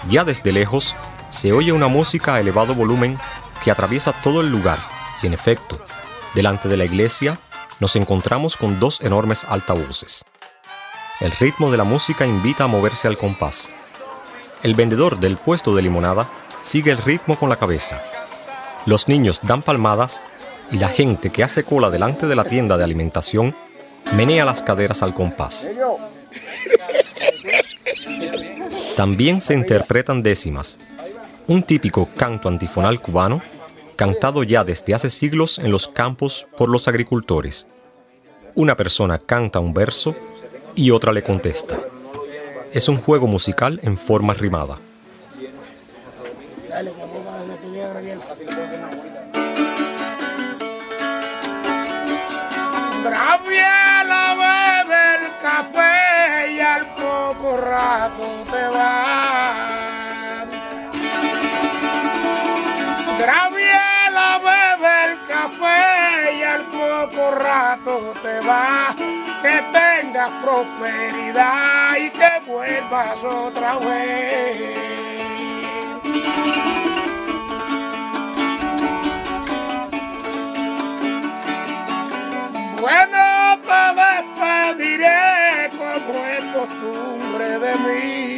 Ya desde lejos se oye una música a elevado volumen que atraviesa todo el lugar y, en efecto, delante de la iglesia nos encontramos con dos enormes altavoces. El ritmo de la música invita a moverse al compás. El vendedor del puesto de limonada sigue el ritmo con la cabeza. Los niños dan palmadas y la gente que hace cola delante de la tienda de alimentación menea las caderas al compás. También se interpretan décimas, un típico canto antifonal cubano, cantado ya desde hace siglos en los campos por los agricultores. Una persona canta un verso y otra le contesta. Es un juego musical en forma rimada. Graciela bebe el café y al poco rato te vas. Graciela bebe el café y al poco rato te vas. Que tengas prosperidad y que vuelvas otra vez. Bueno, te despediré como es costumbre de mí.